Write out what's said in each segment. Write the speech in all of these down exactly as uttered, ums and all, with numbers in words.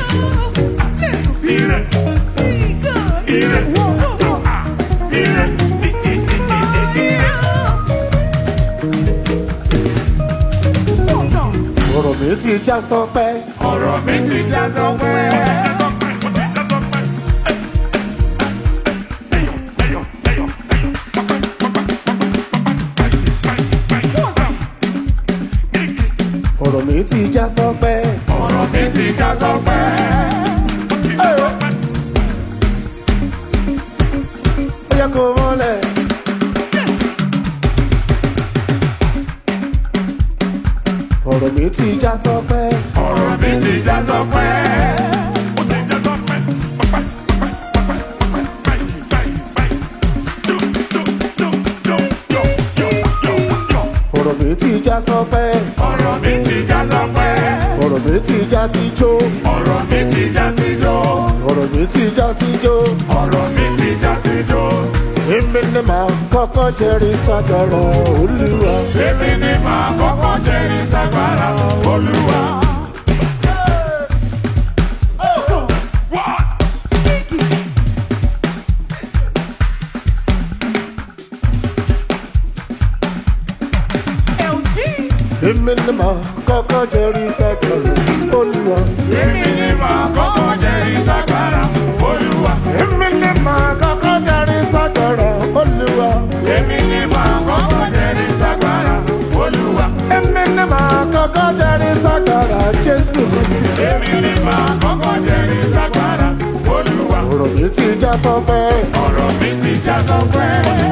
ọ̀rọ̀ mi ti já sọpẹ́. ọ̀rọ̀ mi ti já sọpẹ́. ọ̀rọ̀ mi ti já sọpẹ́. ọ̀rọ̀ mi ti já sọpẹ́. ó yẹ kó mọ́lẹ̀. ọ̀rọ̀ mi ti já sọpẹ́. ọ̀rọ̀ mi ti já sọpẹ́. ọ̀rọ̀ mi ti já sọpẹ́. ọ̀rọ̀ mi ti já sọpẹ́. ọ̀rọ̀ mi ti já sí jó. ọ̀rọ̀ mi ti já sí jó. ọ̀rọ̀ mi ti já sí jó. ọ̀rọ̀ mi ti já sí jó. èmi ni màá kọ́kọ́ jẹ́rìí ságbára Olúwa. èmi ni màá kọ́kọ́ jẹ́rìí ságbára Olúwa. èmi ni màá kọ́kọ́ jẹ́rìí ságbára Olúwa. èmi ni màá kọ́kọ́ jẹ́rìí ságbára Olúwa. èmi ni màá kọ́kọ́ jẹ́rìí ságbára Olúwa. èmi ni màá kọ́kọ́ jẹ́rìí ságbára Olúwa. èmi ni màá kọ́kọ́ jẹ́rìí ságbára Jésù. èmi ni màá kọ́kọ́ jẹ́rìí ságbára Olúwa. ọ̀rọ̀ mi ti já sọpẹ́. ọ̀rọ̀ mi ti já sọpẹ́.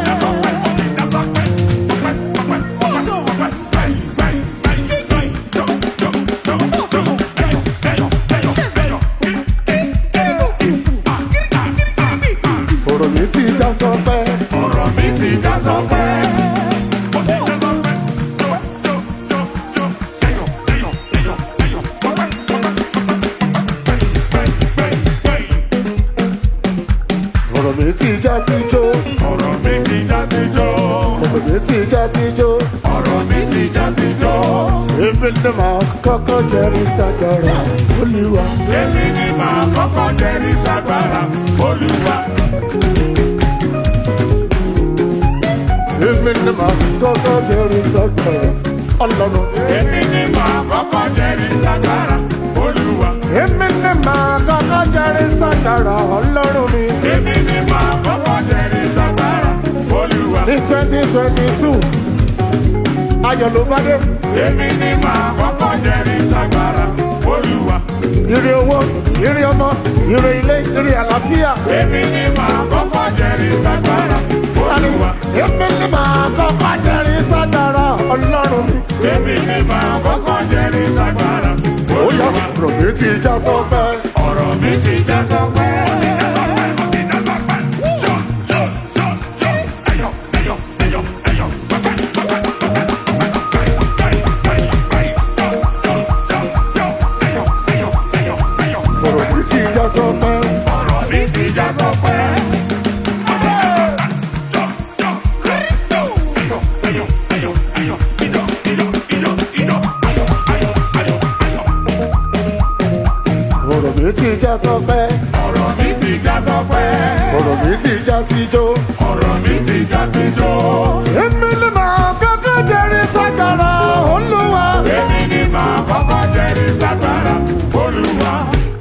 ọ̀rọ̀ mi ti já sọpẹ́. ọ̀rọ̀ mi ti já sọpẹ́. ọ̀rọ̀ mi ti já sí jó. ọ̀rọ̀ mi ti já sí jó. ọ̀rọ̀ mi ti já sí jó. ọ̀rọ̀ mi ti já sí jó. èmi ni màá kọ́kọ́ jẹ́rìí ságbára Olúwa. èmi ni màá kọ́kọ́ jẹ́rìí ságbára Olúwa. èmi ni màá kọ́kọ́ jẹ́rìí ságbára Ọlọ́run. èmi ni màá kọ́kọ́ jẹ́rìí ságbára Olúwa. èmi ni màá kọ́kọ́ jẹ́rìí ságbára Ọlọ́run mi. èmi ni màá kọ́kọ́ jẹ́rìí ságbára Olúwa. ní twenty twenty two ayọ̀ ló bá dé. èmi ni màá kọ́kọ́ jẹ́rìí ságbára Olúwa. ire owó ire ọmọ ire ilé ire àlàáfíà. èmi ni màá kọ́kọ́ jẹ́rìí ságbára Olúwa. èmi ni màá kọ́kọ́ jẹ́rìí ságbára Ọlọ́run mi. èmi ni màá kọ́kọ́ jẹ́rìí ságbára ó yá Olúwa. ọ̀rọ̀ mi ti já sọpẹ́. ọ̀rọ̀ mi ti já sọpẹ́. ọ̀rọ̀ mi ti já sọpẹ́. ọ̀rọ̀ mi ti já sọpẹ́. ọ̀rọ̀ mi ti já sọpẹ́. ọ̀rọ̀ mi ti já sọpẹ́. ọ̀rọ̀ mi ti já sí jó. ọ̀rọ̀ mi ti já sí jó. èmi ni màá kọ́kọ́ jẹ́rìí ságbára Olúwa. èmi ni màá kọ́kọ́ jẹ́rìí ságbára Olúwa.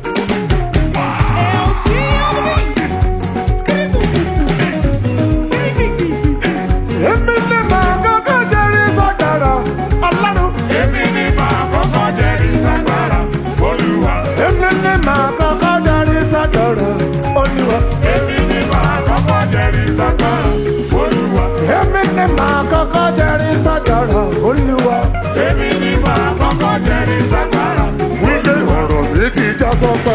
èmi ni màá kọ́kọ́ jẹ́rìí ságbára Ọlọ́run. èmi ni màá kọ́kọ́ jẹ́rìí ságbára Olúwa. èmi ni màá kọ́kọ́ jẹ́rìí ságbára Olúwa. èmi ni màá kọ́kọ́ jẹ́rìí ságbára Olúwa. èmi ni màá kọ́kọ́ jẹ́rìí ságbára Olúwa. èmi ni màá kọ́kọ́ jẹ́rìí ságbára wípé Olúwa. ọ̀rọ̀ mi ti já sọpẹ́.